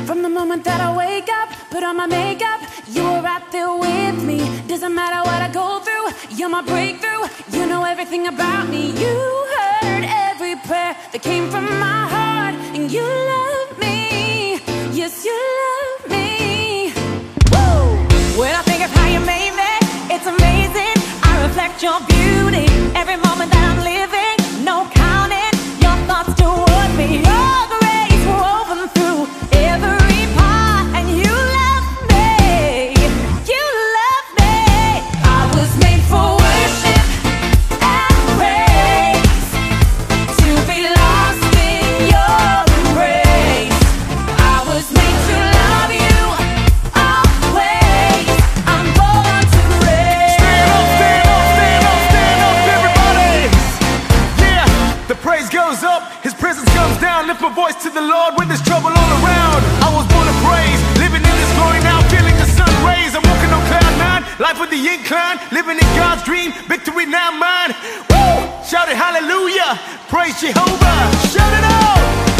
From the moment that I wake up, put on my makeup, you were right there with me. Doesn't matter what I go through, you're my breakthrough. You know everything about me. You heard every prayer that came from my heart, and you love me. Yes, you love me. Woo! When I think of how you made me, it's amazing. I reflect your beauty every moment that I'm living. No counting your thoughts toward me. Your grace woven through every part, and you love me. You love me. I was made for worship and praise, to be lost in your embrace. I was made to love you always. I'm born to praise. Stand up, stand up, stand up, stand up, everybody. Yeah, the praise goes up, his presence comes down. Lift my voice to the Lord when there's trouble all around. I was born to praise, living in this glory now, feeling the sun rays. I'm walking on cloud nine, life with the incline, living in God's dream, victory now mine. Woo! Shout it hallelujah, praise Jehovah, shout it out.